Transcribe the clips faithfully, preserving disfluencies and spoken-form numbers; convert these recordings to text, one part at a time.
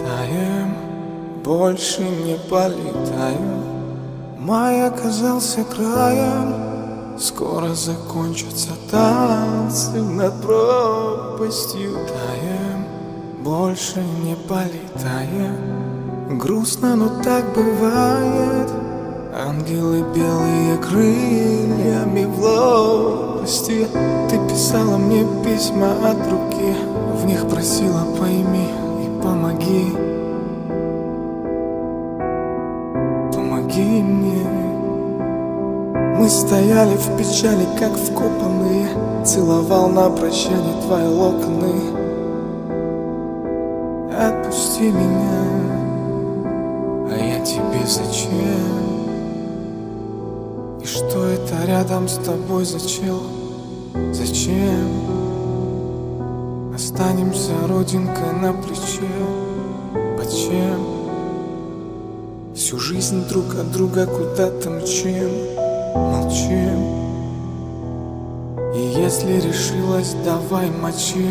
улетаем, больше не полетаем. Май оказался краем, скоро закончатся танцы над пропастью. Таем, больше не полетаем. Грустно, но так бывает. Ангелы белые крыльями в лопасти. Ты писала мне письма от руки, в них просила: пойми и помоги. Помоги мне. Мы стояли в печали, как вкопанные. Целовал на прощание твои локоны. Отпусти меня, а я тебе зачем? И что это рядом с тобой за чел? Зачем? Останемся родинкой на плече. Под чем? Всю жизнь друг от друга куда-то мчим, молчим. И если решилась, давай мочи.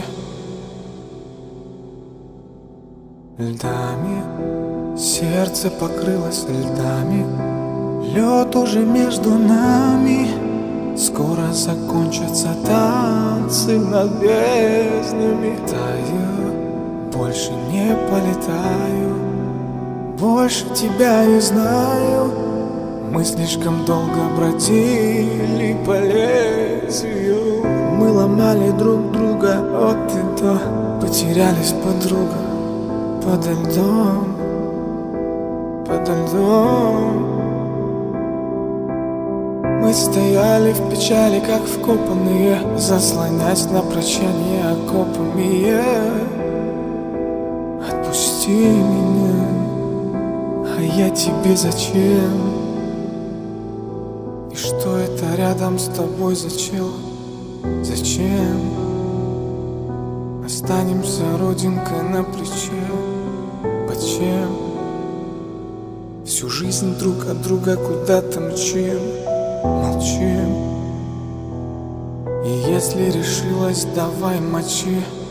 Льдами сердце покрылось льдами. Лед уже между нами. Скоро закончатся танцы над безднами. Таю, больше не полетаю, больше тебя не знаю. Мы слишком долго бродили по лезвию. Мы ломали друг друга от и до. Потерялись, подруга, подо льдом, подо льдом. Мы стояли в печали, как вкопанные, заслонясь на прощание окопами. Отпусти меня, а я тебе зачем? И что это рядом с тобой за чел? Зачем? Останемся родинкой на плече. Под чем? Всю жизнь друг от друга куда-то мчим, молчим. И если решилась, давай мочи.